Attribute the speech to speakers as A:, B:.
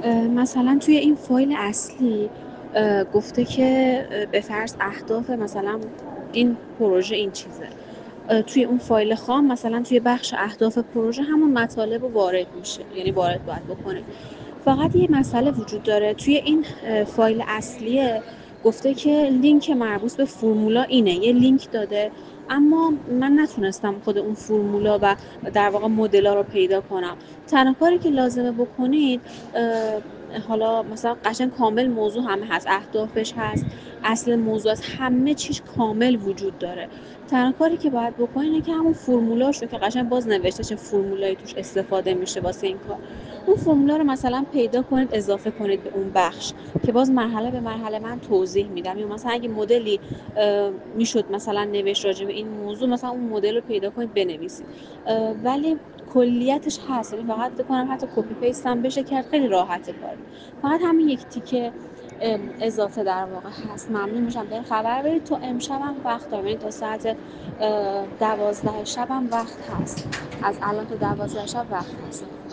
A: مثلا توی این فایل اصلی گفته که به فرض اهداف مثلا این پروژه این چیزه. توی اون فایل خام مثلا توی بخش اهداف پروژه همون مطالب رو وارد میشه، یعنی وارد باید بکنه. فقط یه مسئله وجود داره توی این فایل اصلیه، گفته که لینک مربوط به فرمولا اینه، یه لینک داده، اما من نتونستم خود اون فرمولا و در واقع مدل‌ها رو پیدا کنم. تنها کاری که لازمه بکنید حالا مثلا قشنگ کامل موضوع همه هست، اهدافش هست، اصل موضوع هست، همه چیش کامل وجود داره. تنها کاری که باید بکنید اینه که همون فرمولاشو که قشنگ باز نوشته چه فرمولایی توش استفاده میشه واسه این کار، اون فرمولا رو مثلا پیدا کنید، اضافه کنید به اون بخش که باز مرحله به مرحله من توضیح میدم. یا مثلا اگه مدلی میشد مثلا نوشت راجع به این موضوع، مثلا اون مدل رو پیدا کنید بنویسید. ولی کلیتش هست، یعنی فقط فکر کنم حتی کپی پیست هم بشه کرد، خیلی راحته کار. فقط همین یک تیکه اضافه در واقع هست. ممنون میشم بهم خبر بدید. تو امشبم وقت دارم، یعنی تا ساعت 12 شبم وقت هست، از الان تا 12 شب وقت هست.